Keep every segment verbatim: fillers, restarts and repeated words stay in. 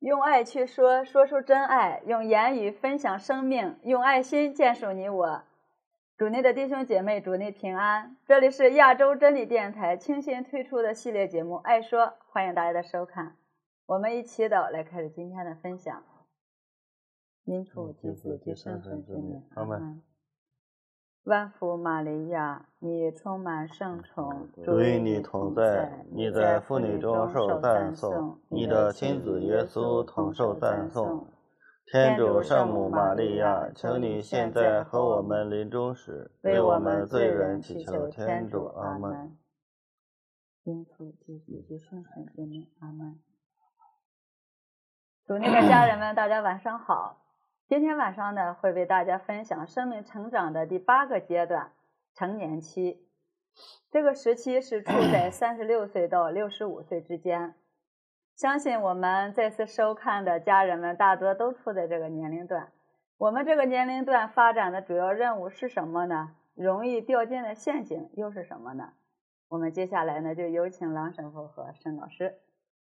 用爱去说，说出真爱；用言语分享生命，用爱心建树你我。主内的弟兄姐妹，主内平安。这里是亚洲真理电台倾心推出的系列节目《爱说》，欢迎大家的收看。我们一祈祷来开始今天的分享。因父及子及圣神之名，阿们。万福玛利亚，你充满圣宠， 主与你同在，你在妇女中受赞颂，你的亲子耶稣同受赞颂。天主圣母玛利亚，求你现在和我们临终时，为我们罪人祈求天主。阿们。 因父及子及圣神之名，阿们。主内的家人们，大家晚上好。今天晚上呢，会为大家分享生命成长的第八个阶段——成年期。这个时期是处在三十六岁到六十五岁之间。相信我们这次收看的家人们大多都处在这个年龄段。我们这个年龄段发展的主要任务是什么呢？容易掉进的陷阱又是什么呢？我们接下来呢，就有请郎神父和沈老师。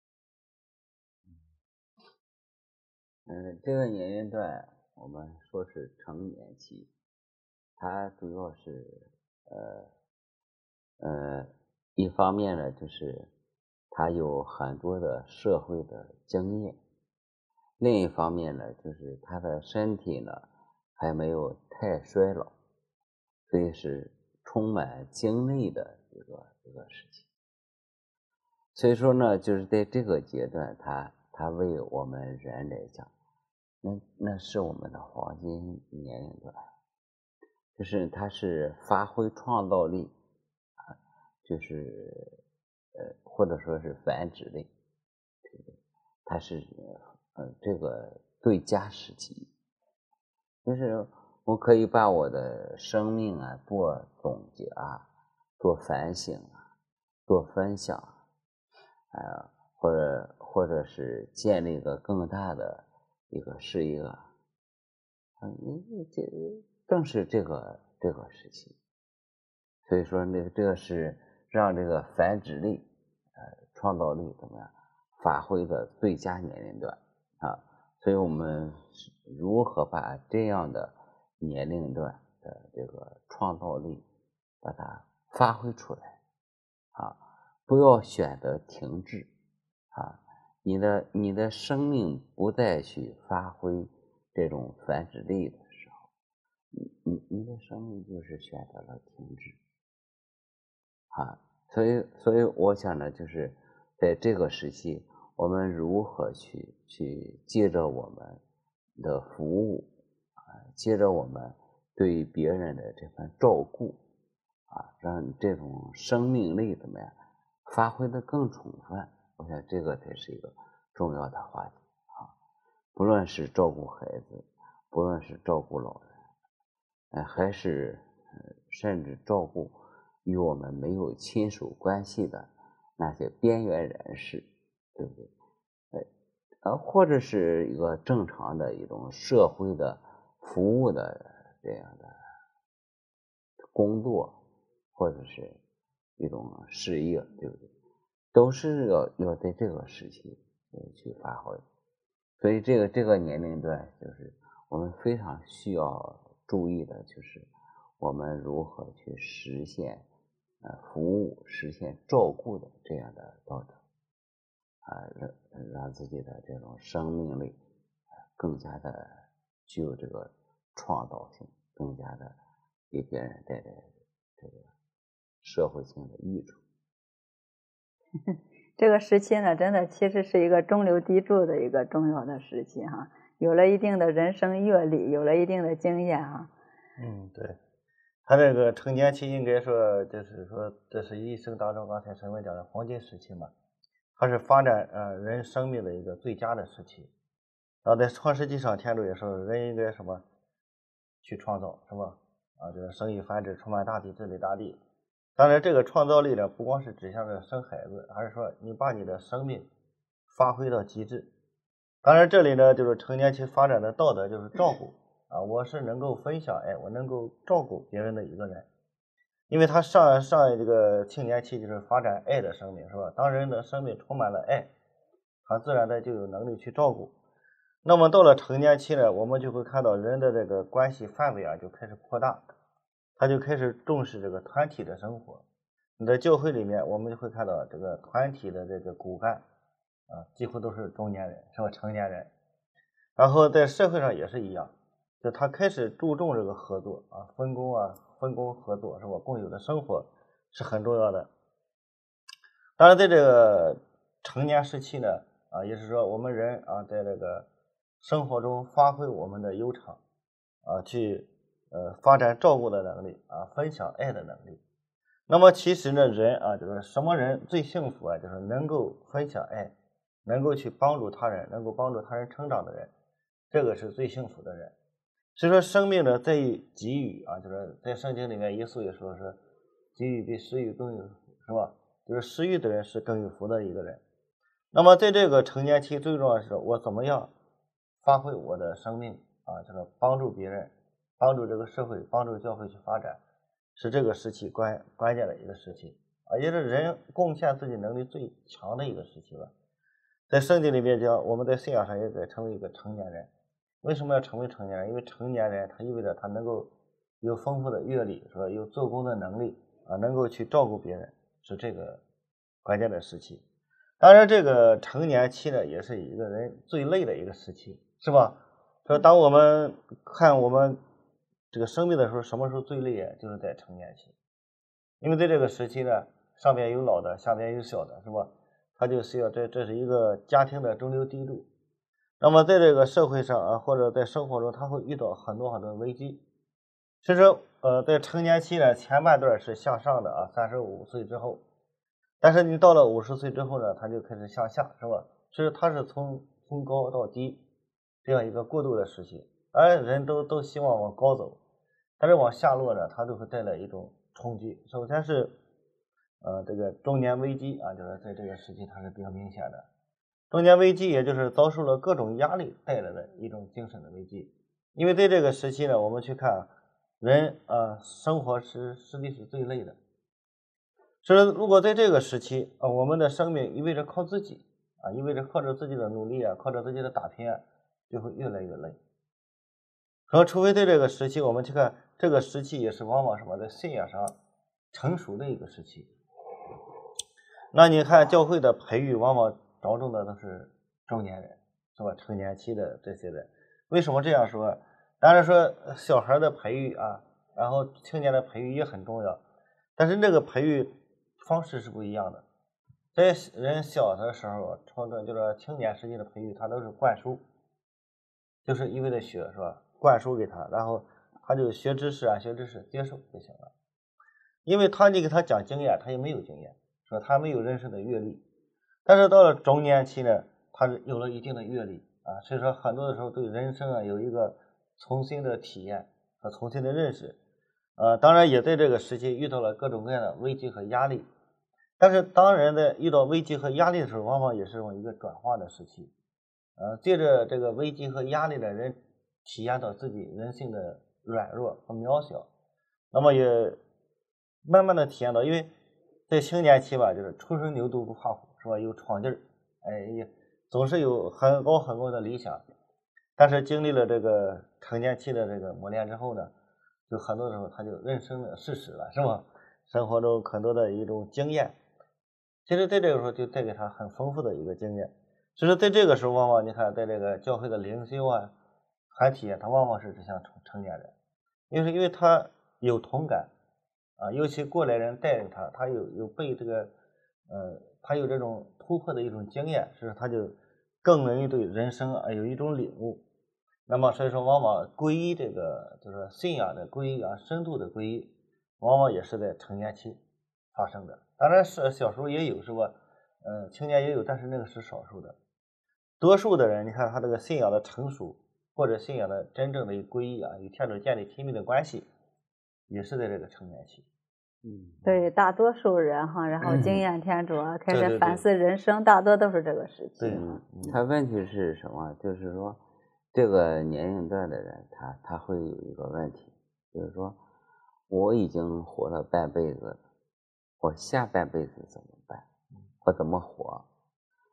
嗯，这个年龄段我们说是成年期，它主要是呃呃一方面呢，就是它有很多的社会的经验，另一方面呢，就是他的身体呢还没有太衰老，所以是充满精力的一个一个时期。所以说呢，就是在这个阶段，它它为我们人来讲，那那是我们的黄金年龄段，就是它是发挥创造力啊，就是呃或者说是繁殖力，对不对？它是呃这个最佳时期，就是我可以把我的生命啊做总结啊，做反省啊，做分享啊，呃或者或者是建立一个更大的一个事业啊，嗯，这正是这个这个时期，所以说那个这个是让这个繁殖力、呃创造力怎么样发挥的最佳年龄段啊，所以我们如何把这样的年龄段的这个创造力把它发挥出来啊，不要选择停滞啊。你的你的生命不再去发挥这种繁殖力的时候，你你你的生命就是选择了停滞啊。所以所以我想呢，就是在这个时期，我们如何去去借着我们的服务啊，借着我们对别人的这份照顾啊，让这种生命力怎么样发挥的更充分。我想这个才是一个重要的话题啊！不论是照顾孩子，不论是照顾老人，呃，还是呃，甚至照顾与我们没有亲属关系的那些边缘人士，对不对？呃，或者是一个正常的一种社会的服务的这样的工作，或者是一种事业，对不对？都是要要在这个时期去发挥，所以这个这个年龄段就是我们非常需要注意的，就是我们如何去实现呃服务、实现照顾的这样的道德啊，让让自己的这种生命力更加的具有这个创造性，更加的给别人带来这个社会性的益处。 这个时期呢，真的其实是一个中流砥柱的一个重要的时期哈，有了一定的人生阅历，有了一定的经验哈。 嗯，对，他这个成年期应该说就是说这是一生当中刚才沈文讲的黄金时期嘛，它是发展呃人生命的一个最佳的时期。然后在创世纪上，天主也说人应该什么去创造，是吧？啊，这个生育繁殖，充满大地，治理大地。当然这个创造力呢，不光是指向着生孩子，还是说你把你的生命发挥到极致。当然这里呢，就是成年期发展的道德就是照顾啊，我是能够分享爱，我能够照顾别人的一个人。因为他上上这个青年期就是发展爱的生命，是吧？当人的生命充满了爱， 他自然的就有能力去照顾。那么到了成年期呢，我们就会看到人的这个关系范围啊就开始扩大，他就开始重视这个团体的生活。你在教会里面，我们就会看到这个团体的这个骨干啊，几乎都是中年人，是吧？成年人。然后在社会上也是一样，就他开始注重这个合作啊，分工啊，分工合作，是吧？共有的生活是很重要的。当然，在这个成年时期呢，啊，也是说我们人啊，在这个生活中发挥我们的优长，啊，去呃发展照顾的能力啊，分享爱的能力。那么其实呢，人啊，就是什么人最幸福啊？就是能够分享爱，能够去帮助他人，能够帮助他人成长的人，这个是最幸福的人。所以说，生命呢在于给予啊，就是在圣经里面，耶稣也说是给予比施予更有福，是吧？就是施予的人是更有福的一个人。那么在这个成年期，最重要的是我怎么样发挥我的生命啊，就是帮助别人，帮助这个社会，帮助教会去发展，是这个时期关关键的一个时期啊，也是人贡献自己能力最强的一个时期了。在圣经里面讲，我们在信仰上也得成为一个成年人。为什么要成为成年人？因为成年人他意味着他能够有丰富的阅历，是吧？有做工的能力啊，能够去照顾别人，是这个关键的时期。当然，这个成年期呢，也是一个人最累的一个时期，是吧？说当我们看我们这个生命的时候，什么时候最累啊？就是在成年期，因为在这个时期呢，上边有老的，下边有小的，是吧？他就需要这这是一个家庭的中流砥柱。那么在这个社会上啊，或者在生活中，他会遇到很多很多危机。其实，呃，在成年期呢，前半段是向上的啊，三十五岁之后。但是你到了五十岁之后呢，它就开始向下，是吧？其实它是从从高到低这样一个过渡的时期，而人都都希望往高走，但是往下落呢，它就会带来一种冲击。首先是呃这个中年危机啊，就是在这个时期它是比较明显的。中年危机也就是遭受了各种压力带来的一种精神的危机。因为在这个时期呢，我们去看人啊、呃，生活是实际是最累的。所以如果在这个时期啊，我们的生命意味着靠自己啊，意味着靠着自己的努力啊，靠着自己的打拼啊，就会越来越累。然后除非在这个时期，我们去看这个时期也是往往什么在信仰上成熟的一个时期。那你看教会的培育往往着重的都是中年人，是吧？成年期的这些人。为什么这样说？当然说小孩的培育啊，然后青年的培育也很重要，但是这个培育方式是不一样的。在人小的时候，从这就是青年时期的培育，他都是灌输，就是一味的学，是吧？灌输给他，然后他就学知识啊，学知识接受就行了。因为他你给他讲经验，他也没有经验，是吧？他没有人生的阅历。但是到了中年期呢，他有了一定的阅历啊，所以说很多的时候对人生啊有一个重新的体验和重新的认识。呃，当然也在这个时期遇到了各种各样的危机和压力。但是当人在遇到危机和压力的时候，往往也是一个转化的时期。呃，借着这个危机和压力的人体验到自己人性的软弱和渺小，那么也慢慢的体验到，因为在青年期吧，就是初生牛犊不怕虎，是吧？有闯劲儿，哎，也总是有很高很高的理想。但是经历了这个成年期的这个磨练之后呢，就很多时候他就认生了事实了，是吧？生活中很多的一种经验。其实在这个时候就带给他很丰富的一个经验。其实在这个时候，往往你看在这个教会的灵修啊、团体啊，他往往是指向成成年人，因为因为他有同感啊，尤其过来人带领他，他有有被这个呃，他有这种突破的一种经验，是他就更容易对人生啊有一种领悟。那么所以说，往往皈依这个就是信仰的皈依啊，深度的皈依，往往也是在成年期发生的。当然是小时候也有，是吧？嗯、呃，青年也有，但是那个是少数的。多数的人，你看他这个信仰的成熟，或者信仰的真正的一皈依啊，与天主建立亲密的关系，也是在这个成年期。 嗯，对，大多数人哈，然后经验天主啊，开对对对始反思人生，大多都是这个时期。 对， 嗯，他问题是什么？就是说，这个年龄段的人，他他会有一个问题，就是说，我已经活了半辈子了，我下半辈子怎么办？我怎么活？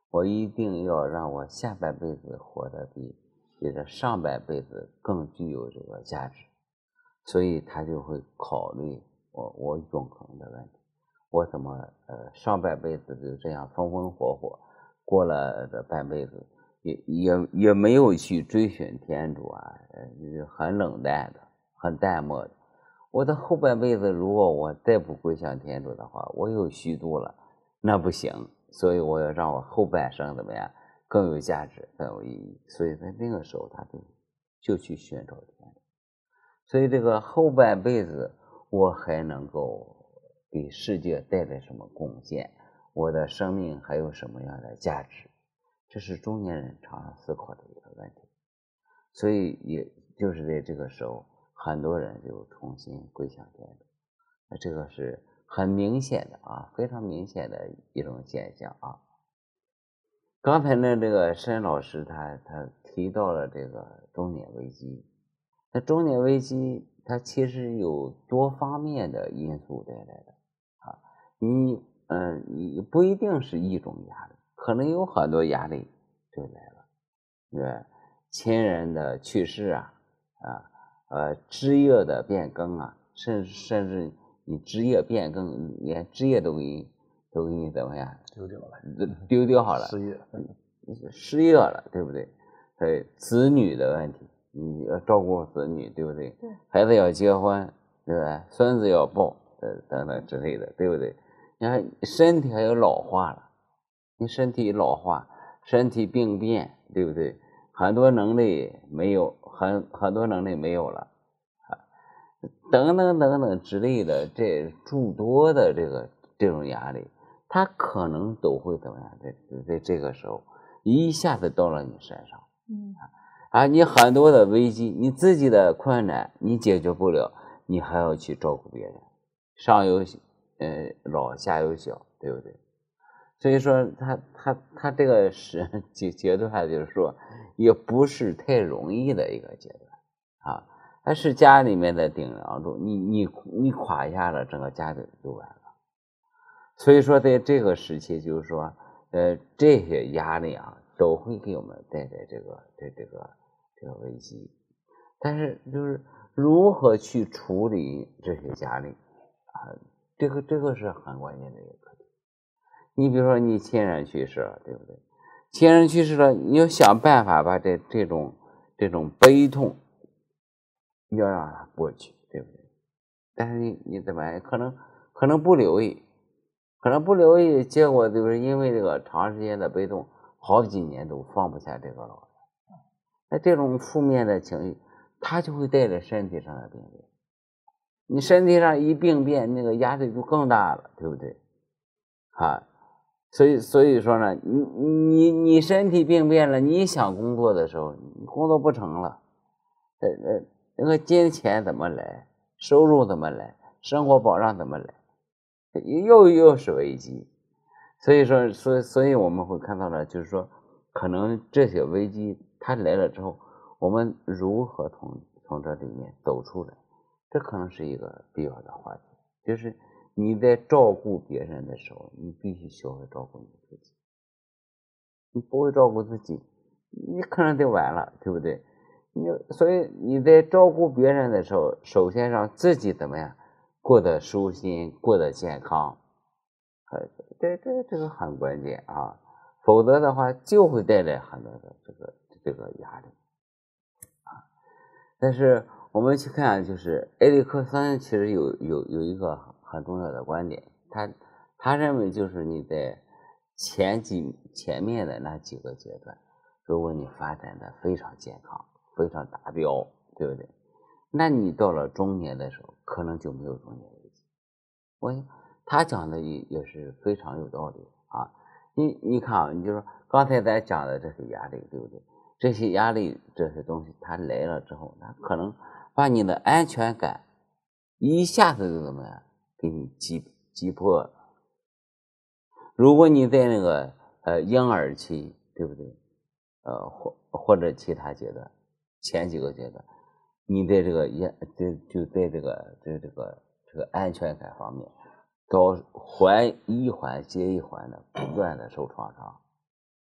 我一定要让我下半辈子活得比比这上半辈子更具有这个价值，所以他就会考虑我我永恒的问题，我怎么呃上半辈子就这样风风火火过了这半辈子，也也也没有去追寻天主啊，呃很冷淡的，很淡漠的。我的后半辈子如果我再不归向天主的话，我有虚度了，那不行。所以我要让我后半生怎么样更有价值，更有意义。所以在那个时候，他就就去寻找天主。所以这个后半辈子，我还能够给世界带来什么贡献？我的生命还有什么样的价值？这是中年人常常思考的一个问题。所以也就是在这个时候，很多人就重新归向天主。那这个是很明显的啊，非常明显的一种现象啊。刚才呢，这个申老师他他提到了这个中年危机。那中年危机它其实有多方面的因素带来的啊。你嗯，你不一定是一种压力，可能有很多压力就来了，对吧？亲人的去世啊，啊呃职业的变更啊，甚至甚至你职业变更，连职业都给你都给你怎么样丢掉了， 丢掉好了， 失业， 失业了，对不对？对，子女的问题，你要照顾子女，对不对？ 对， 孩子要结婚，对吧？孙子要抱，呃等等之类的，对不对？你看身体还有老化了，你身体老化，身体病变，对不对？很多能力没有，很很多能力没有了啊，等等等等之类的，这诸多的这个这种压力，它可能都会怎么样？在在这个时候一下子到了你身上， 嗯啊，你很多的危机，你自己的困难你解决不了，你还要去照顾别人，上有呃老下有小，对不对？所以说他他他这个是阶阶段，就是说也不是太容易的一个阶段啊，它是家里面的顶梁柱，你你你垮下了，整个家庭就完了。所以说在这个时期，就是说呃这些压力啊，都会给我们带来这个这这个这个危机，但是就是如何去处理这些压力啊，这个这个是很关键的一个课题。你比如说你亲人去世了，对不对？亲人去世了，你要想办法把这这种这种悲痛要让它过去，对不对？但是你你怎么可能可能不留意，可能不留意，结果就是因为这个长时间的悲痛，好几年都放不下这个老人。那这种负面的情绪，它就会带来身体上的病变。你身体上一病变，那个压力就更大了，对不对？啊。所以，所以说呢，你你你身体病变了，你想工作的时候，你工作不成了，呃呃，那个金钱怎么来，收入怎么来，生活保障怎么来，又又是危机。所以说，所以所以我们会看到呢，就是说，可能这些危机它来了之后，我们如何从从这里面走出来，这可能是一个必要的话题，就是。你在照顾别人的时候，你必须学会照顾你自己。你不会照顾自己，你可能就完了，对不对？你所以你在照顾别人的时候，首先让自己怎么样过得舒心，过得健康，呃，这这这个很关键啊，否则的话就会带来很多的这个这个压力啊。但是我们去看，就是埃里克森其实有有有一个很重要的观点，他他认为就是你在前几前面的那几个阶段，如果你发展的非常健康，非常达标，对不对？那你到了中年的时候，可能就没有中年危机。我他讲的也也是非常有道理啊。你你看啊，你就说刚才咱讲的这些压力，对不对？这些压力这些东西，它来了之后，它可能把你的安全感一下子就怎么样给你击击破了。如果你在那个呃婴儿期，对不对？呃或或者其他阶段，前几个阶段，你在这个也就就在这个这这个这个安全感方面，遭环一环接一环的不断的受创伤，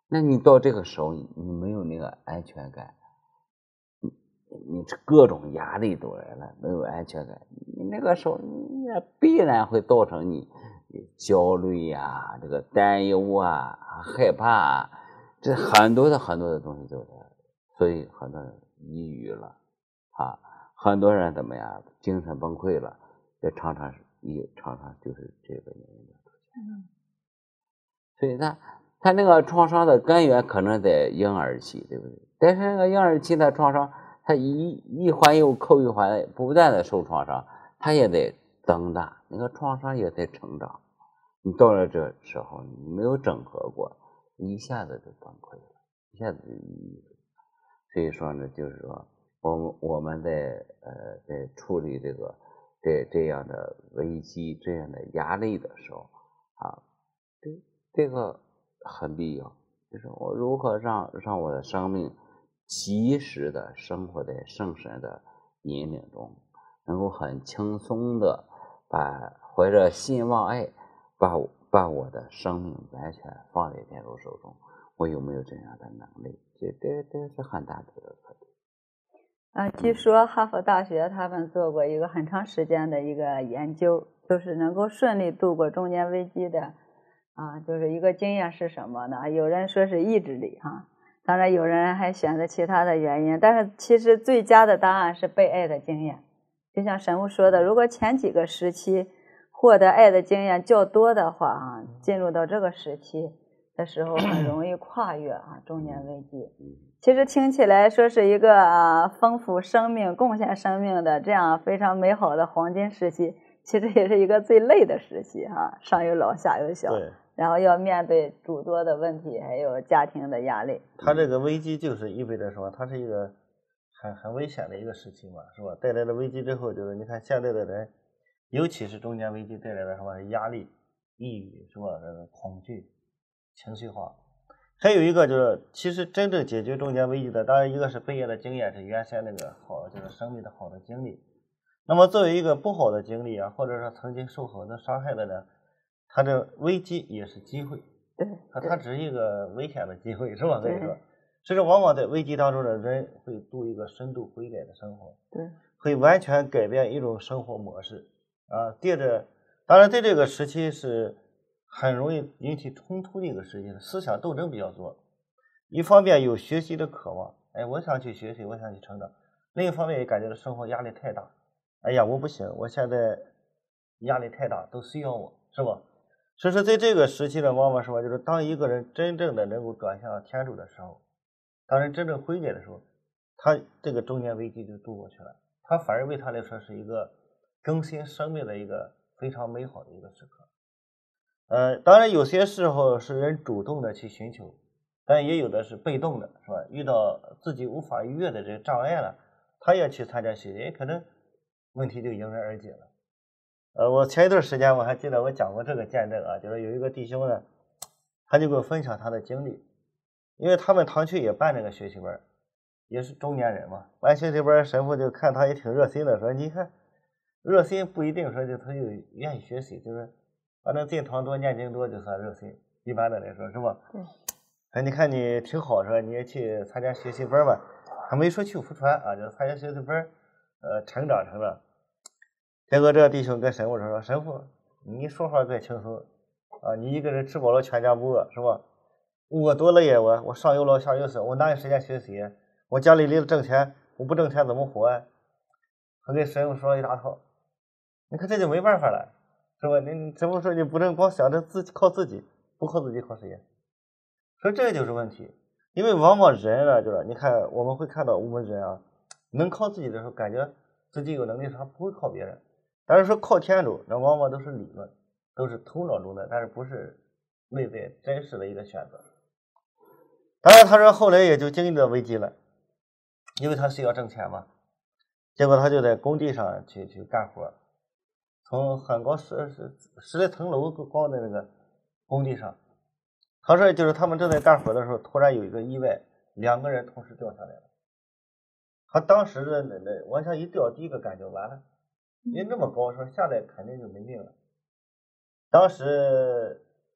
那你到这个时候，你没有那个安全感，你你各种压力都来了，没有安全感，你那个时候你必然会造成你焦虑呀、啊、这个担忧啊、害怕啊，这很多的很多的东西都来了，所以很多人抑郁了啊，很多人怎么样，精神崩溃了，这常常是也常常就是这个原因的出现。嗯，所以他他那个创伤的根源可能在婴儿期，对不对？但是那个婴儿期的创伤，他一一环又扣一环，不断的受创伤，他也在增大，那个创伤也在成长。你到了这时候，你没有整合过，一下子就崩溃了，一下子就抑郁了。所以说呢，就是说，我们我们在呃在处理这个这这样的危机、这样的压力的时候啊，这这个很必要，就是我如何让让我的生命及时的生活在圣神的引领中，能够很轻松的把怀着信望爱。把把我的生命完全放在天主手中，我有没有这样的能力？这这这是很大的一个课题。 啊，据说哈佛大学他们做过一个很长时间的一个研究，就是能够顺利度过中年危机的，啊，就是一个经验是什么呢？有人说是意志力哈、啊，当然有人还选择其他的原因，但是其实最佳的答案是被爱的经验。就像神父说的，如果前几个时期获得爱的经验较多的话啊，进入到这个时期的时候很容易跨越啊中年危机。其实听起来说是一个啊丰富生命、贡献生命的这样非常美好的黄金时期，其实也是一个最累的时期哈，上有老下有小，然后要面对诸多的问题，还有家庭的压力。 它这个危机就是意味着什么？它是一个很很危险的一个时期嘛，是吧？带来了危机之后，就是你看现在的人。尤其是中年危机带来的什么压力、抑郁，是吧？这个恐惧、情绪化。还有一个就是，其实真正解决中年危机的，当然一个是贝叶的经验，是原先那个好，就是生命的好的经历。那么作为一个不好的经历啊，或者说曾经受很多伤害的人，他的危机也是机会。 对， 他他只是一个危险的机会，是吧？所以说，所以说往往在危机当中的人会度一个深度悔改的生活， 对， 会完全改变一种生活模式。啊，接着，当然在这个时期是很容易引起冲突的一个时期，思想斗争比较多。一方面有学习的渴望，哎，我想去学习，我想去成长；另一方面也感觉到生活压力太大，哎呀，我不行，我现在压力太大，都需要我，是吧？所以说在这个时期呢，往往是吧，就是当一个人真正的能够转向天主的时候，当人真正悔改的时候，他这个中年危机就度过去了，他反而为他来说是一个更新生命的一个非常美好的一个时刻。呃，当然有些时候是人主动的去寻求，但也有的是被动的，是吧？遇到自己无法逾越的这个障碍了，他也去参加学习，也可能问题就迎刃而解了。呃，我前一段时间我还记得我讲过这个见证啊，就是有一个弟兄呢，他就给我分享他的经历，因为他们堂区也办这个学习班，也是中年人嘛，办学习班神父就看他也挺热心的，说你看。热心不一定说就他就愿意学习，就是反正进堂多念经多就算热心，一般的来说是吧？ 对。 哎，你看你挺好，说你也去参加学习班吧，还没说去福传啊，就参加学习班，呃，成长成长。结果这个弟兄跟神父说说，神父，你说话怪轻松啊，你一个人吃饱了全家不饿是吧？我多累呀，我我上有老下有小，我哪有时间学习？我家里离了挣钱，我不挣钱怎么活啊？他跟神父说了一大套。你看这就没办法了，是吧？你怎么说你不能光想着自己靠自己，不靠自己靠谁呀？所以这就是问题，因为往往人啊，就是你看我们会看到我们人啊，能靠自己的时候，感觉自己有能力，他不会靠别人。但是说靠天主，那往往都是理论，都是头脑中的，但是不是内在真实的一个选择。当然，他说后来也就经历了危机了，因为他需要挣钱嘛，结果他就在工地上去去干活。从很高十十十来层楼高的那个工地上，他说就是他们正在干活的时候，突然有一个意外，两个人同时掉下来了。他当时的那那往下一掉，第一个感觉完了，因为那么高，说下来肯定就没命了。当时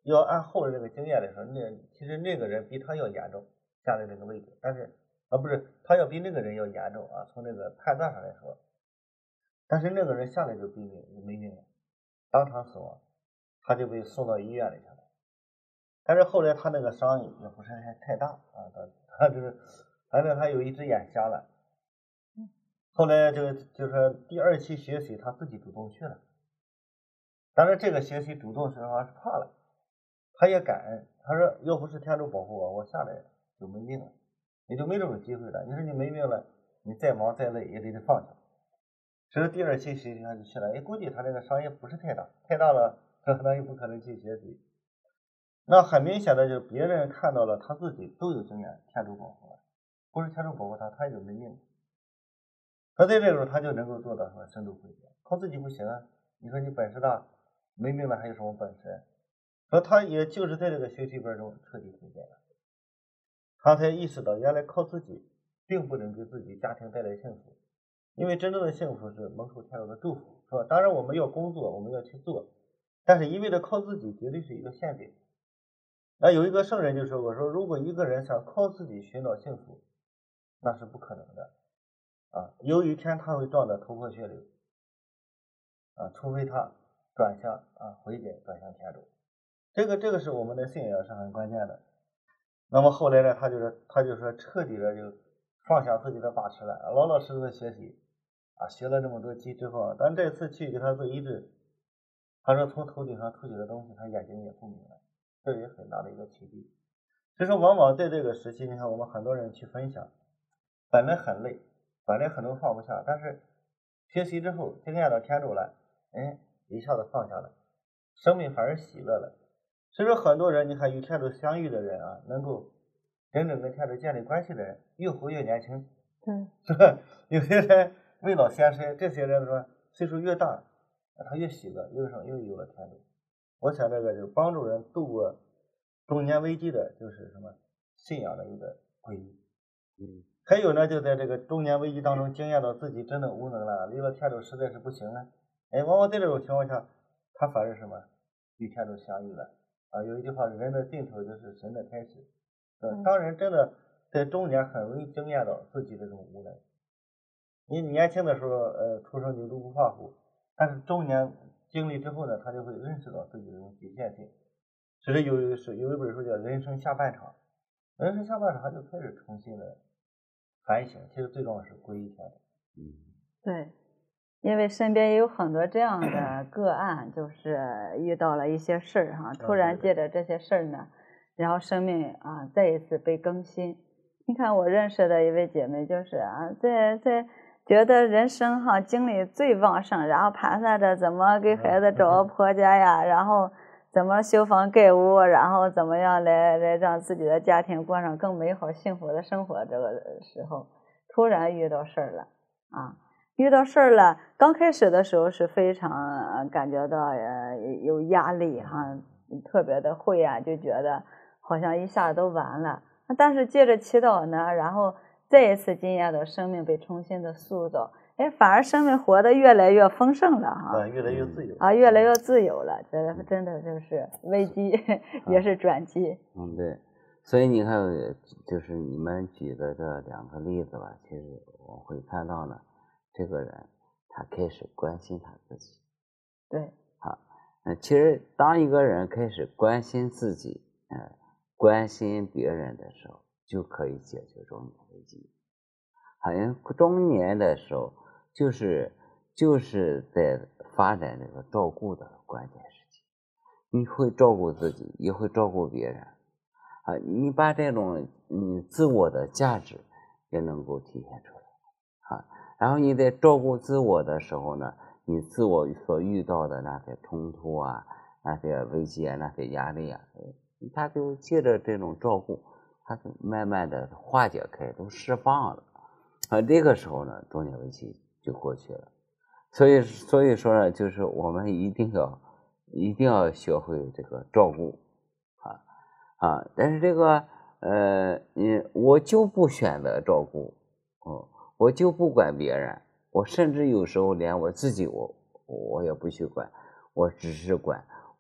要按后人这个经验来说，那其实那个人比他要严重下来这个位置，但是啊不是他要比那个人要严重啊，从那个判断上来说，但是那个人下来就毙命没命了，当场死亡，他就被送到医院里去了。但是后来他那个伤也不是太大啊，他他就是反正他有一只眼瞎了。后来就就是第二期学习他自己主动去了，当然这个学习主动是他是怕了，他也感恩，他说要不是天主保护我，我下来就没命了，你就没这种机会了。你说你没命了，你再忙再累也得得放下。所以第二期学习他就去了，哎，估计他这个伤也不是太大，太大了可能也不可能去学习。那很明显的就是别人看到了他自己都有经验，天主保护了，不是天主保护他，他也就没命了。他在这个时候他就能够做到什么深度回归，靠自己不行啊！你说你本事大，没命了还有什么本事？说他也就是在这个学习班中彻底回归了，他才意识到原来靠自己并不能给自己家庭带来幸福，因为真正的幸福是蒙受天主的祝福，是吧？当然我们要工作，我们要去做，但是一味的靠自己绝对是一个陷阱。那有一个圣人就说过，说如果一个人想靠自己寻找幸福，那是不可能的。啊，有一天他会撞得头破血流，啊，除非他转向啊悔改，转向天主，这个这个是我们的信仰是很关键的。那么后来呢，他就是他就说彻底的就放下自己的把持了，老老实实的学习，啊，学了这么多期之后，但这次去给他做医治，他说从头顶上吐起的东西，他眼睛也不明了，这也很大的一个奇迹。所以说，往往在这个时期，你看我们很多人去分享，本来很累。本来很多放不下，但是学习之后经验到天主了，哎，一下子放下了，生命反而喜乐了。所以说很多人，你看与天主相遇的人啊，能够真正跟天主建立关系的人，越活越年轻， 对， 是吧？有些人未老先衰，这些人说岁数越大，他越喜乐，又上又有了天主。我想这个就帮助人度过中年危机的，就是什么信仰的一个皈依。嗯。还有呢，就在这个中年危机当中经验到自己真的无能了，离了天主实在是不行了，哎，往往在这种情况下，他反而什么与天主相遇了啊。有一句话，人的尽头就是神的开始。嗯，当人真的在中年很容易经验到自己这种无能。你年轻的时候，呃，初生牛犊不怕虎，但是中年经历之后呢，他就会认识到自己这种局限性。所以有是有一本书叫《人生下半场》，人生下半场他就开始重新的反省，其实最重要是皈依天主。 嗯， 对，因为身边也有很多这样的个案，就是遇到了一些事儿哈，突然借着这些事儿呢，然后生命啊再一次被更新。你看我认识的一位姐妹，就是啊，在在觉得人生哈精力最旺盛，然后盘算着怎么给孩子找个婆家呀，然后怎么修房盖屋，然后怎么样来来让自己的家庭过上更美好幸福的生活。这个时候突然遇到事儿了啊，遇到事儿了。刚开始的时候是非常感觉到呃有压力哈，特别的灰暗，就觉得好像一下都完了。但是借着祈祷呢，然后再一次经验到生命被重新的塑造。哎，反而生命活得越来越丰盛了哈， 啊，越来越自由啊，越来越自由了，这真的就是危机也是转机。 嗯，对，所以你看，就是你们举的这两个例子吧，其实我会看到呢，这个人他开始关心他自己。 对， 好，那其实当一个人开始关心自己，呃，关心别人的时候，就可以解决中年危机。好像中年的时候。就是就是在发展这个照顾的关键时期，你会照顾自己，也会照顾别人啊。你把这种你自我的价值也能够体现出来啊。然后你在照顾自我的时候呢，你自我所遇到的那些冲突啊、那些危机啊、那些压力啊，他就借着这种照顾，他就慢慢的化解开，都释放了啊。这个时候呢，中年危机就过去了，所以所以说呢，就是我们一定要一定要学会这个照顾啊啊！但是这个呃，你我就不选择照顾，哦，我就不管别人，我甚至有时候连我自己我我也不去管，我只是管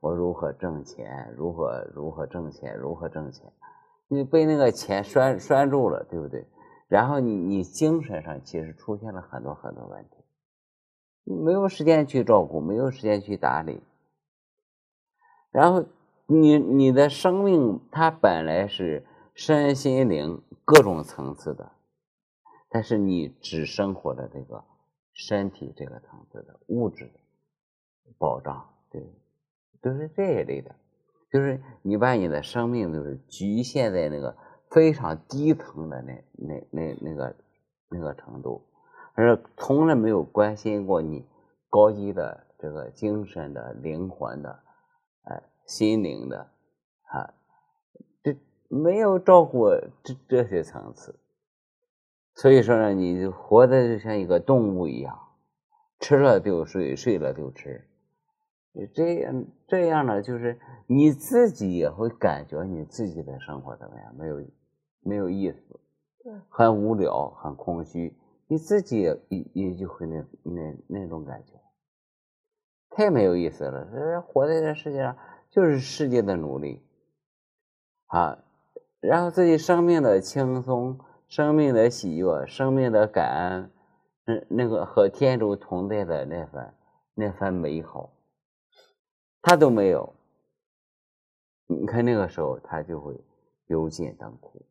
我如何挣钱，如何如何挣钱，如何挣钱，你被那个钱拴拴住了，对不对？然后你你精神上其实出现了很多很多问题，你没有时间去照顾，没有时间去打理，然后你你的生命它本来是身心灵各种层次的，但是你只生活的这个身体这个层次的物质的保障，对，都是这一类的，就是你把你的生命就是局限在那个非常低层的那那那那个那个程度，而从来没有关心过你高级的这个精神的、灵魂的、呃心灵的啊，这没有照顾这这些层次，所以说呢，你就活的就像一个动物一样，吃了就睡，睡了就吃。这样这样呢，就是你自己也会感觉你自己的生活怎么样，没有没有意思，很无聊，很空虚，你自己也也也就会那那那种感觉，太没有意思了。这活在这世界上就是世界的奴隶啊，然后自己生命的轻松，生命的喜悦，生命的感恩，那那个和天主同在的那份那份美好。他都没有，你看那个时候他就会油尽灯枯，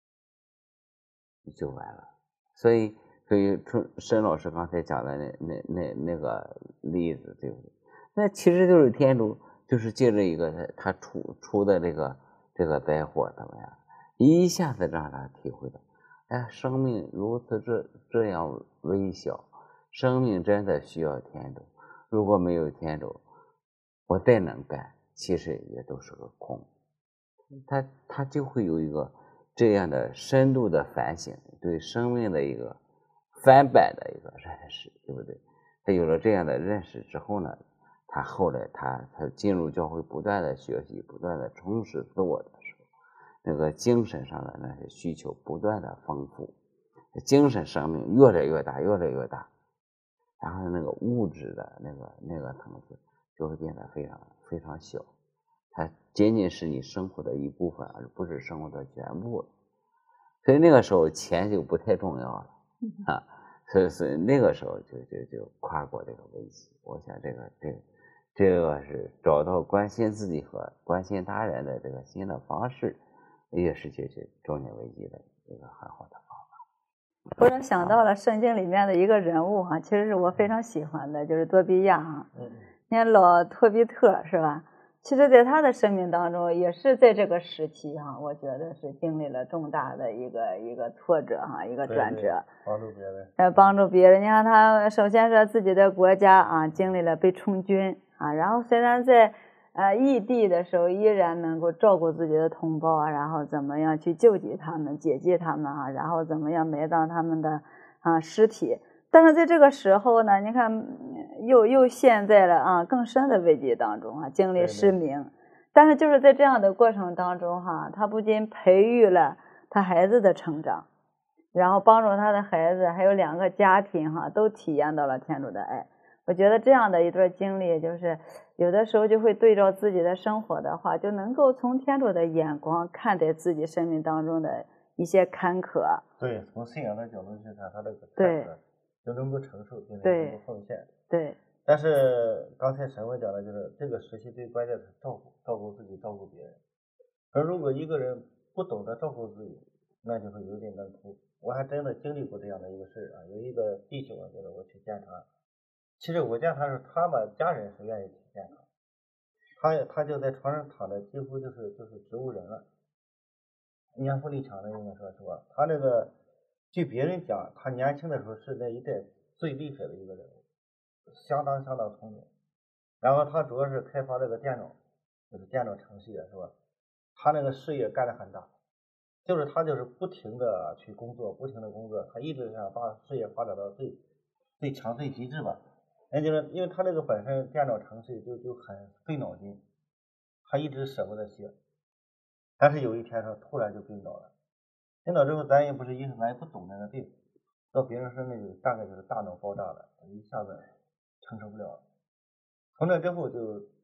就完了。所以，所以申老师刚才讲的那那那那个例子，对不对？那其实就是天主，就是借着一个他出出的这个这个灾祸怎么样，一下子让他体会到，哎，生命如此这这样微小，生命真的需要天主。如果没有天主，我再能干，其实也都是个空。他他就会有一个这样的深度的反省，对生命的一个翻版的一个认识，对不对？他有了这样的认识之后呢，他后来他他进入教会，不断的学习，不断的充实自我的时候，那个精神上的那些需求不断的丰富，精神生命越来越大，越来越大，然后那个物质的那个那个层次就会变得非常非常小，它仅仅是你生活的一部分，而不是生活的全部了。所以那个时候钱就不太重要了啊，所以所以那个时候就就就跨过这个危机。我想这个这个这个是找到关心自己和关心他人的这个新的方式，也是解决中年危机的一个很好的方法。 忽然想到了圣经里面的一个人物哈，其实是我非常喜欢的，就是多比亚哈。你看老托比特是吧？其实在他的生命当中，也是在这个时期哈，我觉得是经历了重大的一个一个挫折哈，一个转折， 帮助别人， 呃，帮助别人。你看他首先是自己的国家啊，经历了被充军啊，然后虽然在呃异地的时候，依然能够照顾自己的同胞啊，然后怎么样去救济他们、解济他们啊，然后怎么样埋葬他们的啊尸体。但是在这个时候呢，你看又又陷在了啊更深的危机当中啊，经历失明。但是就是在这样的过程当中哈，他不仅培育了他孩子的成长，然后帮助他的孩子还有两个家庭哈都体验到了天主的爱。我觉得这样的一段经历，就是有的时候就会对照自己的生活的话，就能够从天主的眼光看待自己生命当中的一些坎坷。 对，从信仰的角度去看，他这个坎坷就能够承受，并且能够奉献。 对。 但是刚才沈文讲的就是这个时期最关键的是照顾，照顾自己，照顾别人。而如果一个人不懂得照顾自己，那就会有点难哭。我还真的经历过这样的一个事啊，有一个弟兄啊，就是我去见他。其实我见他是他们家人是愿意去见他，他他就在床上躺着，几乎就是就是植物人了，年富力强的应该说是吧？他这个据别人讲，他年轻的时候是那一代最厉害的一个人物，相当相当聪明。然后他主要是开发这个电脑，就是电脑程序是吧？他那个事业干得很大，就是他就是不停的去工作，不停的工作，他一直想把事业发展到最最强最极致吧。也就是因为他这个本身电脑程序就就很费脑筋，他一直舍不得歇。但是有一天他突然就病倒了，病倒之后咱也不是医生，咱也不懂那个病，到别人说那就大概就是大脑爆炸了，一下子承受不了了。从那之后就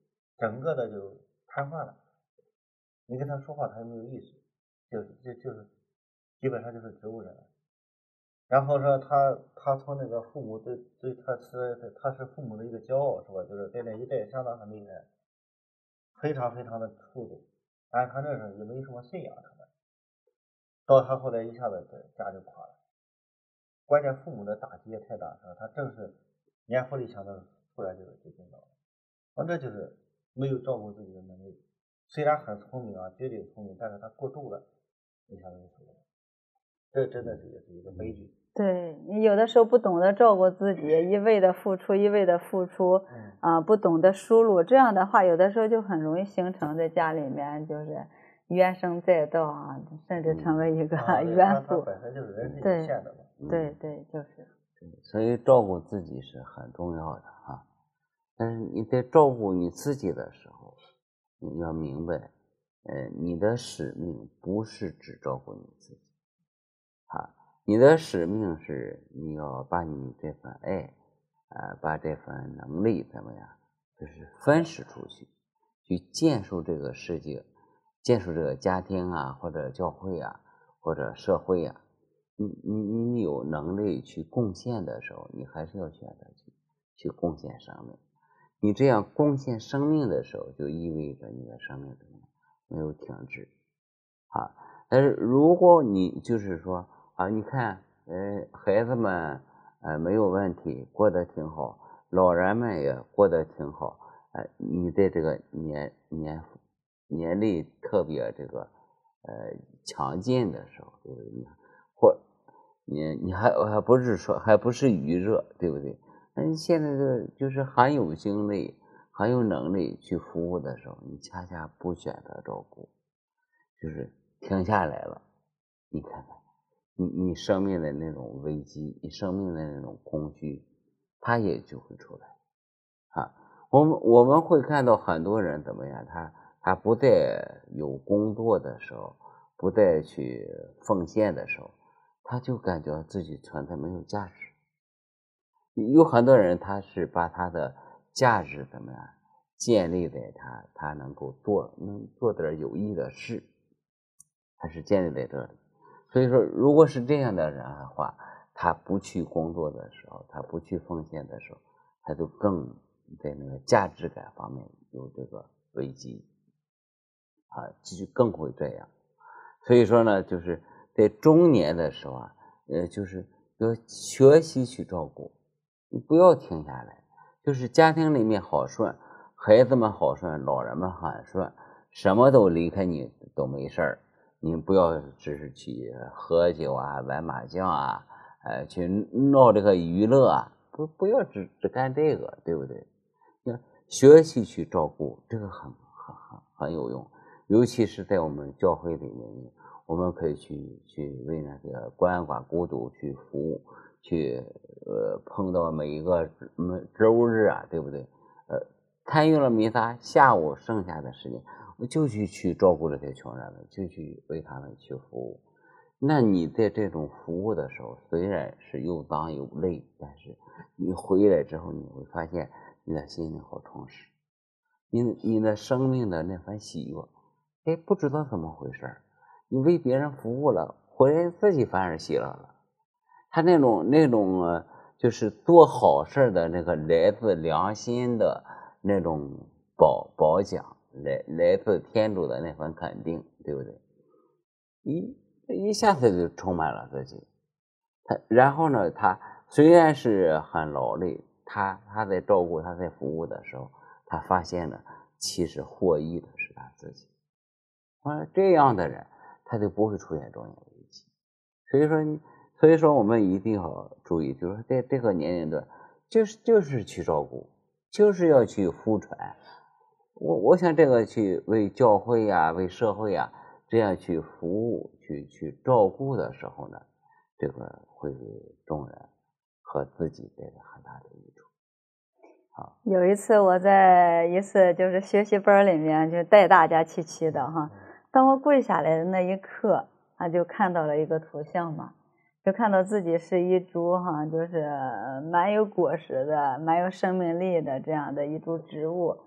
整个的就瘫痪了。你跟他说话，他也没有意识，就是就就是基本上就是植物人了。然后说他他从那个父母对对他是他是父母的一个骄傲，是吧？就是在那一代相当很厉害，非常非常的出众，但是他那时候也没什么信仰，他们到他后来一下子家就垮了。关键父母的打击也太大，是吧？他正是年富力强的，突然就就病倒了。那这就是没有照顾自己的能力，虽然很聪明啊，绝对聪明，但是他过度了，一下子就死了。这真的是也是一个悲剧。 对，你有的时候不懂得照顾自己，一味的付出，一味的付出， 嗯啊、不懂得输入，这样的话，有的时候就很容易形成在家里面就是怨声载道啊，甚至成为一个啊，对他怨妇。 他本身就是人是有对限的嘛。 对对，就是。 所以照顾自己是很重要的哈。但是你在照顾你自己的时候，你要明白，呃，你的使命不是只照顾你自己，啊，你的使命是你要把你这份爱，啊，把这份能力怎么样，就是分施出去，去建设这个世界，建设这个家庭啊，或者教会啊，或者社会啊。你你你有能力去贡献的时候，你还是要选择去去贡献生命。你这样贡献生命的时候，就意味着你的生命怎么样没有停止啊。但是如果你就是说啊，你看，呃，孩子们呃没有问题，过得挺好，老人们也过得挺好，呃，你在这个年年年力特别这个呃强劲的时候，对不对？或你你还还不是说还不是余热，对不对？那你现在的就是很有精力、很有能力去服务的时候，你恰恰不选择照顾，就是停下来了。你看看，你你生命的那种危机，你生命的那种空虚，它也就会出来啊。我们我们会看到很多人怎么样，他他不再有工作的时候，不再去奉献的时候，他就感觉自己存在没有价值。有很多人他是把他的价值怎么样建立在他他能够做能做点有益的事，他是建立在这里。所以说如果是这样的人的话，他不去工作的时候，他不去奉献的时候，他就更在那个价值感方面有这个危机啊，就更会这样。所以说呢，就是在中年的时候啊，呃，就是要学习去照顾，你不要停下来。就是家庭里面好顺，孩子们好顺，老人们很顺，什么都离开你都没事儿。你不要只是去喝酒啊、玩麻将啊，呃，去闹这个娱乐啊，不不要只只干这个，对不对？要学习去照顾，这个很很很很有用。尤其是在我们教会里面，我们可以去去为那个孤寡孤独去服务，去呃碰到每一个周日啊，对不对？呃，参与了弥撒，下午剩下的时间，我就去去照顾这些穷人们，就去为他们去服务。那你在这种服务的时候，虽然是又脏又累，但是你回来之后，你会发现你的心灵好充实，你你的生命的那份喜悦。哎，不知道怎么回事，你为别人服务了，回来自己反而喜乐了。他那种那种呃，就是做好事的那个来自良心的那种褒褒奖，来来自天主的那份肯定，对不对？一一下子就充满了自己。他然后呢，他虽然是很劳累，他他在照顾他在服务的时候，他发现呢，其实获益的是他自己。啊，这样的人他就不会出现中年危机。所以说，所以说我们一定要注意，就是在这个年龄段，就是就是去照顾，就是要去福传。我我想这个去为教会呀、为社会呀这样去服务、去去照顾的时候呢，这个会给众人和自己带来很大的益处。好， 有一次我在一次就是学习班里面就带大家去祈祷哈。当我跪下来的那一刻，啊，就看到了一个图像嘛，就看到自己是一株哈，就是蛮有果实的、蛮有生命力的这样的一株植物。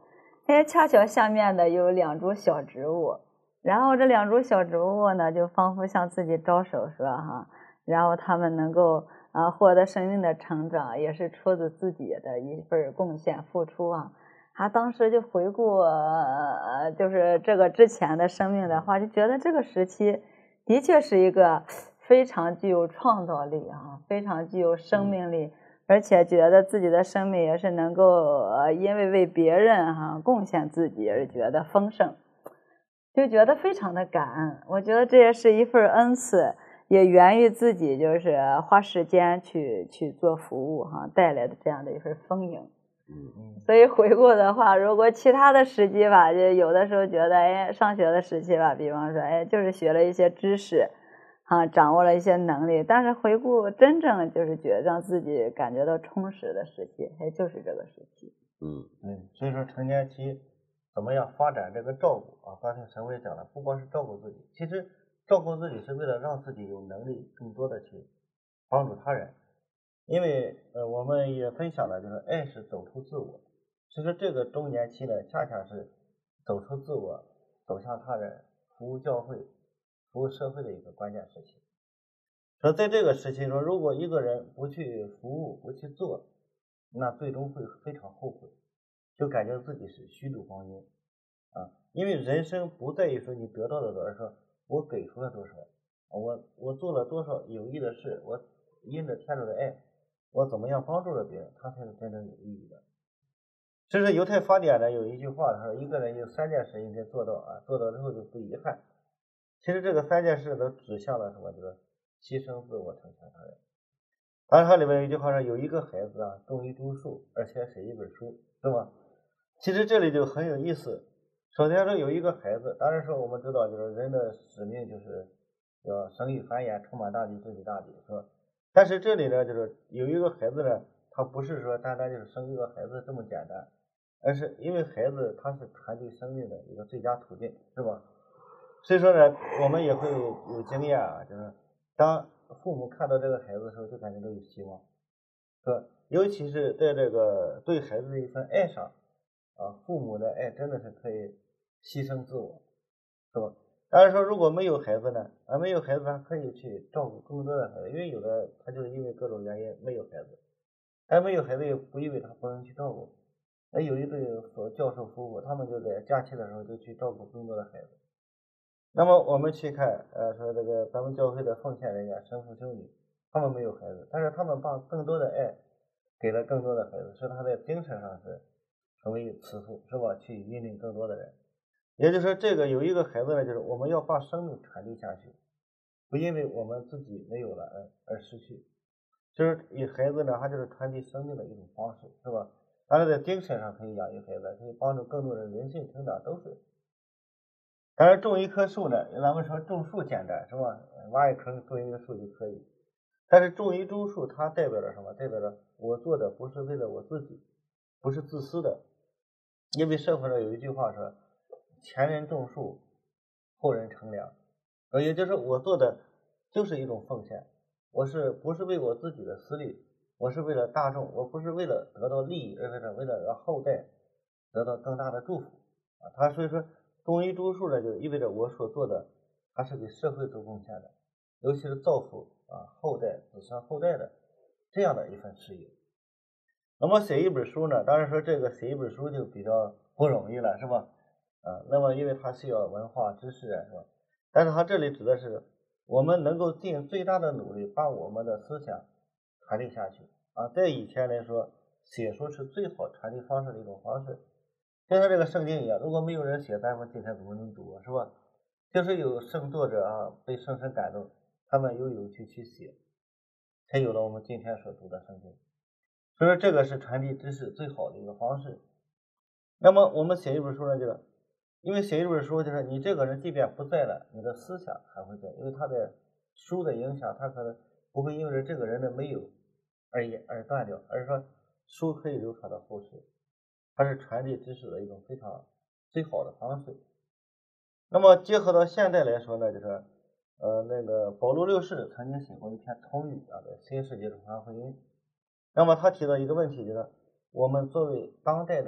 哎，恰巧下面的有两株小植物，然后这两株小植物呢，就仿佛向自己招手说哈，然后他们能够啊获得生命的成长，也是出自自己的一份贡献付出啊。他当时就回顾呃，就是这个之前的生命的话，就觉得这个时期的确是一个非常具有创造力啊，非常具有生命力。而且觉得自己的生命也是能够呃，因为为别人哈、啊、贡献自己而觉得丰盛，就觉得非常的感恩。我觉得这也是一份恩赐，也源于自己就是花时间去去做服务哈、啊、带来的这样的一份丰盈。 嗯， 所以回顾的话，如果其他的时期吧，就有的时候觉得哎，上学的时期吧，比方说哎，就是学了一些知识。啊，掌握了一些能力，但是回顾真正就是觉得让自己感觉到充实的时期，也就是这个时期。 嗯嗯，所以说成年期怎么样发展这个照顾啊？刚才陈伟讲了，不光是照顾自己，其实照顾自己是为了让自己有能力更多的去帮助他人。因为呃，我们也分享了，就是爱是走出自我。其实这个中年期呢，恰恰是走出自我，走向他人，服务教会。服务社会的一个关键时期。说在这个时期中，如果一个人不去服务，不去做，那最终会非常后悔，就感觉自己是虚度光阴啊。因为人生不在于说你得到的多少，而说我给出了多少，我我做了多少有益的事，我因着天主的爱，我怎么样帮助了别人，他才是真正有意义的。其实犹太法典呢有一句话，他说一个人有三件事应该做到啊，做到之后就不遗憾。其实这个三件事都指向了什么？就是牺牲自我，成全他人。当然，它里面有一句话说，有一个孩子啊，种一株树，而且写一本书，是吧？其实这里就很有意思。首先说有一个孩子，当然说我们知道，就是人的使命就是要生育繁衍，充满大地，治理大地，是吧？但是这里呢，就是有一个孩子呢，他不是说单单就是生一个孩子这么简单，而是因为孩子他是传递生命的一个最佳途径，是吧？所以说呢，我们也会有经验啊，就是当父母看到这个孩子的时候，就感觉到有希望，是吧？尤其是在这个对孩子的一份爱上，啊，父母的爱真的是可以牺牲自我，是吧？当然说如果没有孩子呢，啊，没有孩子他可以去照顾更多的孩子，因为有的他就是因为各种原因没有孩子，但没有孩子也不意味他不能去照顾。那有一对所教授夫妇，他们就在假期的时候就去照顾更多的孩子。那么我们去看，呃，说这个咱们教会的奉献人员、神父、修女，他们没有孩子，但是他们把更多的爱给了更多的孩子，使他在精神上是成为慈父，是吧？去引领更多的人。也就是说，这个有一个孩子呢，就是我们要把生命传递下去，不因为我们自己没有了而而失去。就是以孩子呢，他就是传递生命的一种方式，是吧？当然在精神上可以养育孩子，可以帮助更多人人性成长，都是。当然种一棵树呢，咱们说种树简单，是吧？挖一坑种一个树就可以。但是种一株树，它代表着什么？代表着我做的不是为了我自己，不是自私的。因为社会上有一句话说，前人种树，后人乘凉。也就是我做的就是一种奉献，我是不是为我自己的私利？我是为了大众，我不是为了得到利益，而是为了让后代得到更大的祝福啊。他所以说种一株树呢，就意味着我所做的，它是给社会做贡献的，尤其是造福啊后代、子孙后代的这样的一份事业。那么写一本书呢，当然说这个写一本书就比较不容易了，是吧？啊，那么因为它需要文化知识啊，是吧？但是它这里指的是我们能够尽最大的努力把我们的思想传递下去啊。在以前来说，写书是最好传递方式的一种方式。就像这个圣经一样，如果没有人写，咱们今天怎么能读啊，是吧？就是有圣作者啊被圣神感动，他们有勇气去写，才有了我们今天所读的圣经。所以说这个是传递知识最好的一个方式。那么我们写一本书呢，就是因为写一本书，就是你这个人即便不在了，你的思想还会在，因为他的书的影响，他可能不会因为这个人的没有而而断掉，而是说书可以流传到后世，它是传递知识的一种非常最好的方式。那么结合到现在来说呢，就是呃那个保禄六世曾经写过一篇通语啊，在新世纪的传福音。那么他提到一个问题，就是我们作为当代的人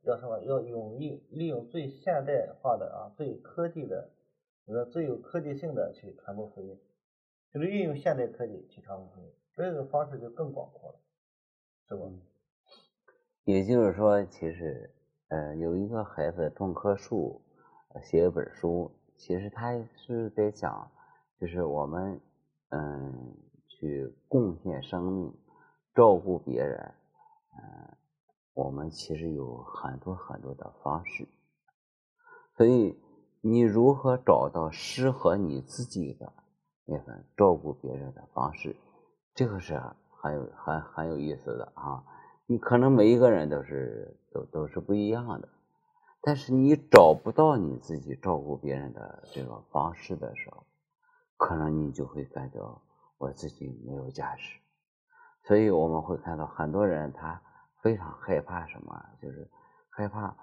要什么？要用利利用最现代化的啊，最科技的，呃，最有科技性的去传播福音，就是运用现代科技去传播福音，这个方式就更广阔了，是吧？ 也就是说，其实，呃，有一个孩子种棵树，写一本书，其实他是在讲，就是我们，嗯，去贡献生命，照顾别人，嗯，我们其实有很多很多的方式，所以你如何找到适合你自己的那份照顾别人的方式，这个是很有很很有意思的啊。你可能每一个人都是都都是不一样的，但是你找不到你自己照顾别人的这个方式的时候，可能你就会感到我自己没有价值。所以我们会看到很多人他非常害怕什么，就是害怕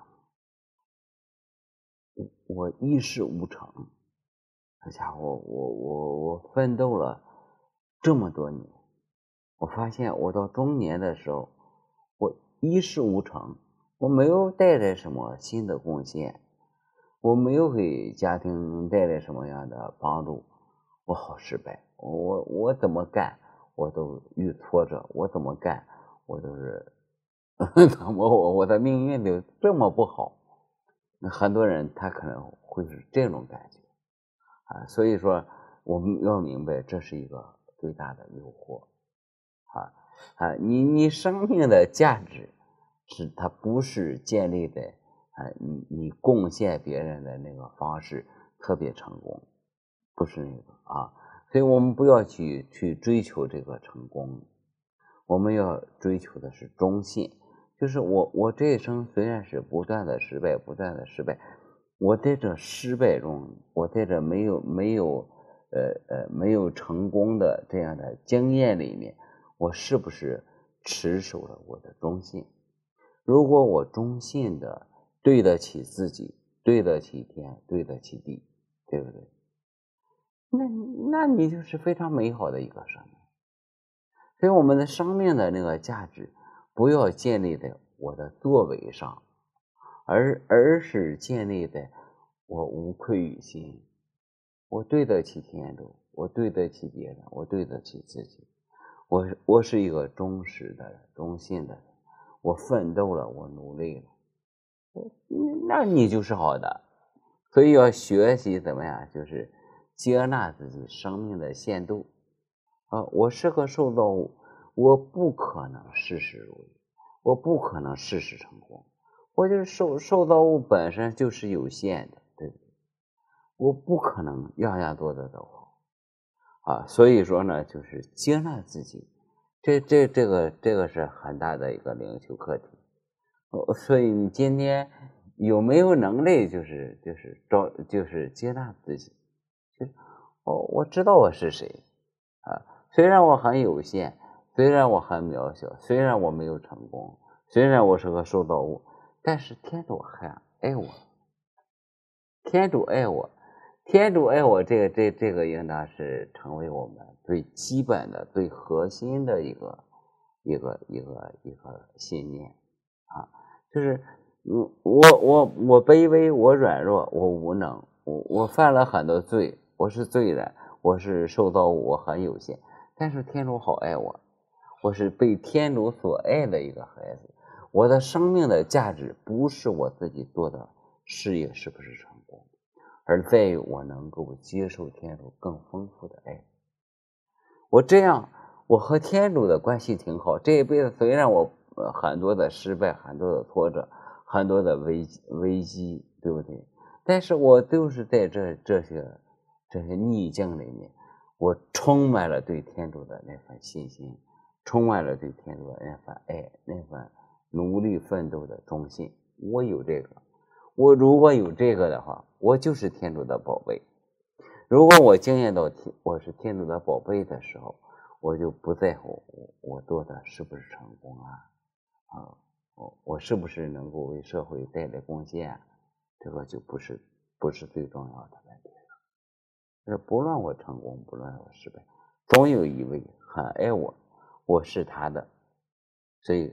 我一事无成。这家伙，我我我奋斗了这么多年，我发现我到中年的时候，我一事无成，我没有带来什么新的贡献，我没有给家庭带来什么样的帮助，我好失败，我我怎么干我都遇挫折，我怎么干我都是怎么我我的命运就这么不好。那很多人他可能会是这种感觉啊，所以说我们要明白这是一个最大的诱惑啊啊，你你生命的价值是它不是建立在啊你你贡献别人的那个方式特别成功，不是那个啊，所以我们不要去去追求这个成功，我们要追求的是忠信。就是我我这一生虽然是不断的失败，不断的失败，我在这失败中，我在这没有没有呃呃没有成功的这样的经验里面，我是不是持守了我的忠信？如果我忠信的对得起自己，对得起天，对得起地，对不对？那那你就是非常美好的一个生命。所以我们的生命的那个价值不要建立在我的作为上，而而是建立在我无愧于心，我对得起天主，我对得起别人，我对得起自己，我我是一个忠实的人，忠信的人，我奋斗了，我努力了，那你就是好的。所以要学习怎么样，就是接纳自己生命的限度啊，我是个受造物，我不可能事事如意，我不可能事事成功，我就是受受造物本身就是有限的，对不对？我不可能样样做得都好啊，所以说呢，就是接纳自己，这这这个这个是很大的一个灵修课题。所以你今天有没有能力，就是就是招就是接纳自己，就是哦，我知道我是谁啊。虽然我很有限，虽然我很渺小，虽然我没有成功，虽然我是个受造物，但是天主还爱我，天主爱我，天主爱我，这个这这个应当是成为我们最基本的、最核心的一个一个一个一个信念啊，就是我我我我卑微，我软弱，我无能，我我犯了很多罪，我是罪人，我是受造物，我很有限。但是天主好爱我，我是被天主所爱的一个孩子。我的生命的价值不是我自己做的事业是不是成功，而在于我能够接受天主更丰富的爱。我这样，我和天主的关系挺好。这一辈子虽然我很多的失败，很多的挫折，很多的危危机，对不对？但是我都是在这这些这些逆境里面，我充满了对天主的那份信心，充满了对天主的那份爱，那份努力奋斗的忠信。我有这个，我如果有这个的话，我就是天主的宝贝。如果我经验到天我是天主的宝贝的时候，我就不在乎我我做的是不是成功啊，啊，我我是不是能够为社会带来贡献，这个就不是不是最重要的问题了。就是不论我成功，不论我失败，总有一位很爱我，我是他的，所以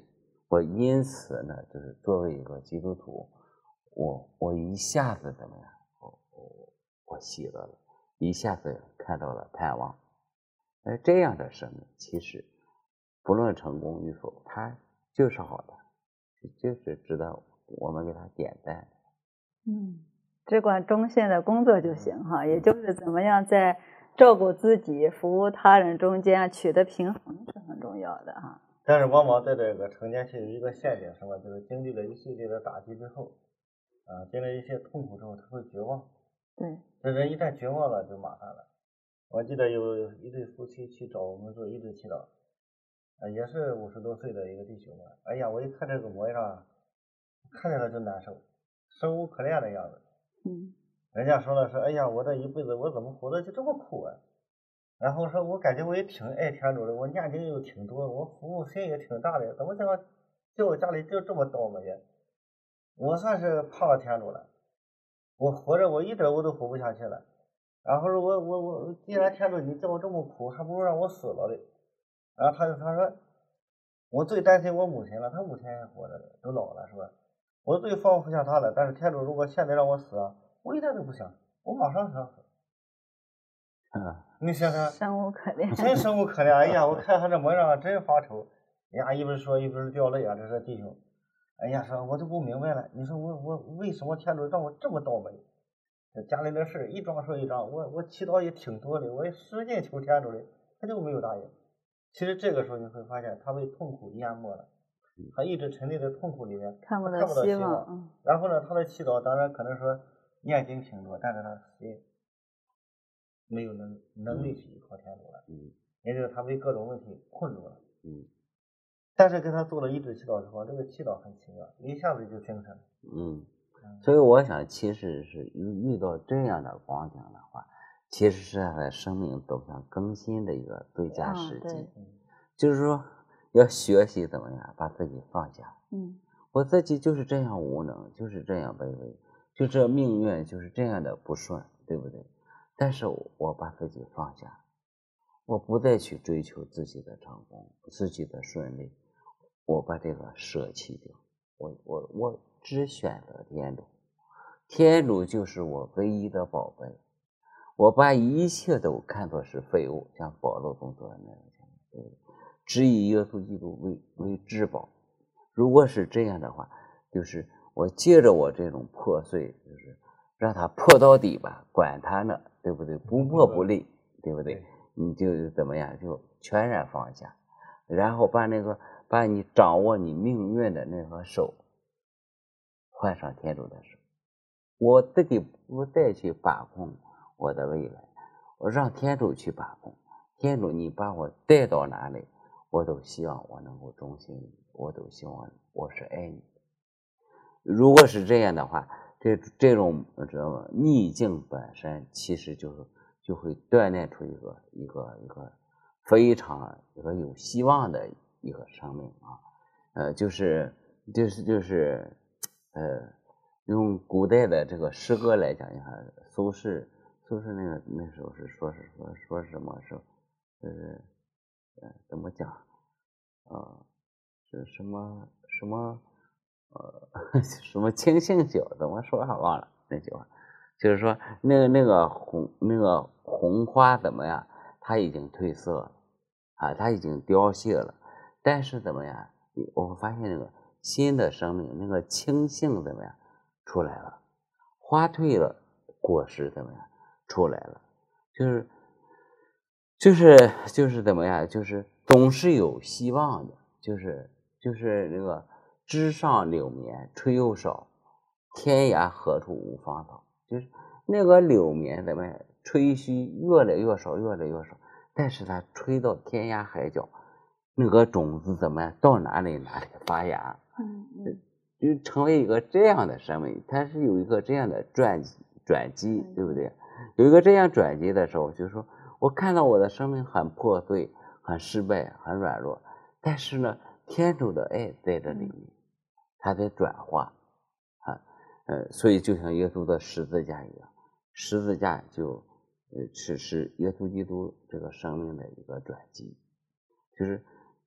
我因此呢，就是作为一个基督徒，我我一下子怎么样，我我我喜乐了，一下子看到了盼望。而这样的生命，其实不论成功与否，它就是好的，就是值得我们给它点赞。 嗯，只管忠心的工作就行哈，也就是怎么样在照顾自己、服务他人中间取得平衡是很重要的哈。 但是往往在这个成年期有一个陷阱，什么？就是经历了一系列的打击之后，啊，经历一些痛苦之后，他会绝望。 对， 这人一旦绝望了，就麻烦了。我记得有一对夫妻去找我们做医治祈祷，啊，也是五十多岁的一个弟兄嘛。哎呀，我一看这个模样，看见了就难受，生无可恋的样子。 嗯， 人家说了说，哎呀，我这一辈子我怎么活得就这么苦啊？然后说，我感觉我也挺爱天主的，我念经又挺多，我服务心也挺大的，怎么叫叫我家里就这么倒霉呀？我算是怕了天主了，我活着我一点我都活不下去了。然后说我我我，既然天主你叫我这么苦，还不如让我死了嘞。然后他就他说，我最担心我母亲了，他母亲还活着呢，都老了是吧？我最放不下他了，但是天主如果现在让我死啊，我一点都不想，我马上想死。 嗯， 你想想， 生无可恋， 真生无可恋。哎呀，我看他这模样真发愁。哎呀，一边说一边掉泪啊，这是弟兄。哎呀，说我就不明白了，你说我我为什么天主让我这么倒霉？家里的事一桩说一桩，我我祈祷也挺多的，我也使劲求天主的，他就没有答应。其实这个时候你会发现，他被痛苦淹没了，他一直沉溺在痛苦里面， 看不看不到希望。 望。嗯、然后呢，他的祈祷当然可能说念经挺多，但是他心没有能能力去依靠天主了。嗯，也就是他被各种问题困住了。嗯，但是跟他做了医治祈祷之后，这个祈祷很奇妙，一下子就精神了。 嗯。所以我想，其实是遇遇到这样的光景的话，其实是他的生命走向更新的一个最佳时机。嗯、就是说，要学习怎么样把自己放下。嗯，我自己就是这样无能，就是这样卑微，就这命运就是这样的不顺，对不对？但是我把自己放下，我不再去追求自己的成功、自己的顺利，我把这个舍弃掉，我我我。只选择天主，天主就是我唯一的宝贝，我把一切都看作是废物，像保罗中说的那样，只以耶稣基督为为至宝。如果是这样的话，就是我借着我这种破碎，就是让它破到底吧，管它呢，对不对？不破不立，对不对？你就怎么样，就全然放下，然后把那个把你掌握你命运的那个手换上天主的手，我自己不再去把控我的未来，我让天主去把控。天主，你把我带到哪里，我都希望我能够忠心你，我都希望我是爱你的。如果是这样的话，这这种这种逆境本身其实就是就会锻炼出一个一个一个非常一个有希望的一个生命啊，呃，就是就是就是。呃，用古代的这个诗歌来讲一下，苏轼，苏轼那个那时候是说是说说什么是，就是呃怎么讲，呃是什么什么呃什么清醒酒，怎么说还忘了那句话，就是说那个那个红那个红花怎么样，它已经褪色了啊，它已经凋谢了，但是怎么样，我发现那个。新的生命那个清性怎么样出来了，花褪了，果实怎么样出来了，就是就是就是怎么样，就是总是有希望的，就是就是那个枝上柳绵吹又少，天涯何处无芳草，就是那个柳绵怎么样吹嘘越来越少越来越少，但是它吹到天涯海角，那个种子怎么样到哪里哪里发芽。嗯嗯，就成为一个这样的生命，它是有一个这样的转转机，对不对？有一个这样转机的时候，就是说我看到我的生命很破碎、很失败、很软弱，但是呢，天主的爱在这里面，它在转化啊，呃，所以就像耶稣的十字架一样，十字架就呃是是耶稣基督这个生命的一个转机，就是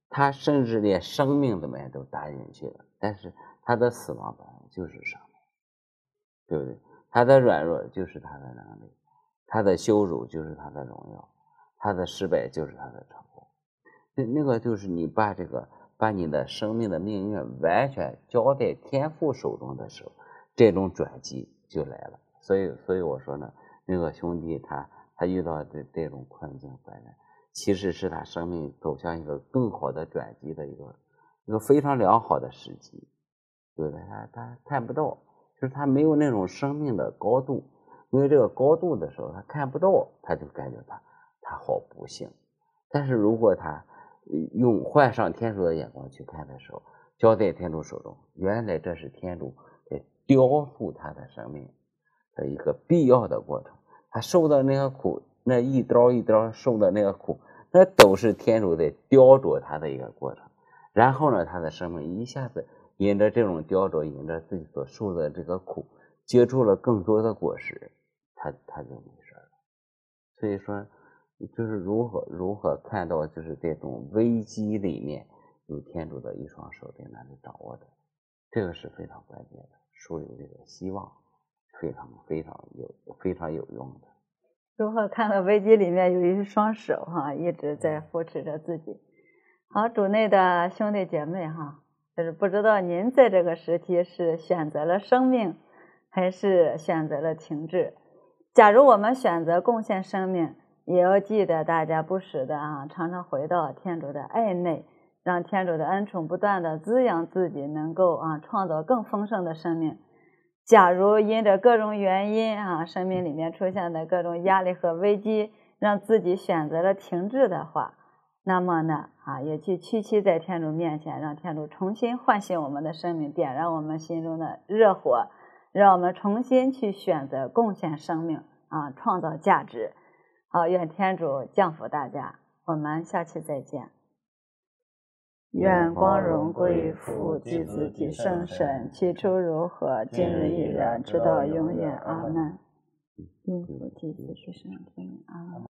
他甚至连生命的门都打进去了，但是他的死亡本来就是生命，对不对？他的软弱就是他的能力，他的羞辱就是他的荣耀，他的失败就是他的成功。那那个就是你把这个把你的生命的命运完全交在天父手中的时候，这种转机就来了。所以，所以我说呢，那个兄弟他他遇到这这种困境，本来其实是他生命走向一个更好的转机的一个一个非常良好的时机。对的，他他看不到，就是他没有那种生命的高度，因为这个高度的时候他看不到，他就感觉他他好不幸。但是如果他用换上天主的眼光去看的时候，交在天主手中，原来这是天主在雕塑他的生命的一个必要的过程。他受的那个苦，那一刀一刀受的那个苦，那都是天主在雕琢他的一个过程。然后呢，他的生命一下子因着这种雕琢，因着自己所受的这个苦，结出了更多的果实，他他就没事了。所以说，就是如何如何看到，就是这种危机里面有天主的一双手在那里掌握的，这个是非常关键的，树有这个希望，非常非常有非常有用的。 如何看到危机里面有一双手哈，一直在扶持着自己。好，主内的兄弟姐妹哈，就是不知道您在这个时期是选择了生命，还是选择了停滞。假如我们选择贡献生命，也要记得大家不时的啊，常常回到天主的爱内，让天主的恩宠不断的滋养自己，能够啊创造更丰盛的生命。假如因着各种原因啊，生命里面出现的各种压力和危机，让自己选择了停滞的话，那么呢啊，也去屈膝在天主面前，让天主重新唤醒我们的生命，点燃我们心中的热火，让我们重新去选择贡献生命啊，创造价值。好，愿天主降福大家，我们下期再见。愿光荣归于父、及子、及圣神，起初如何，今日亦然，直到永远。阿门。因父及子及圣神，阿门。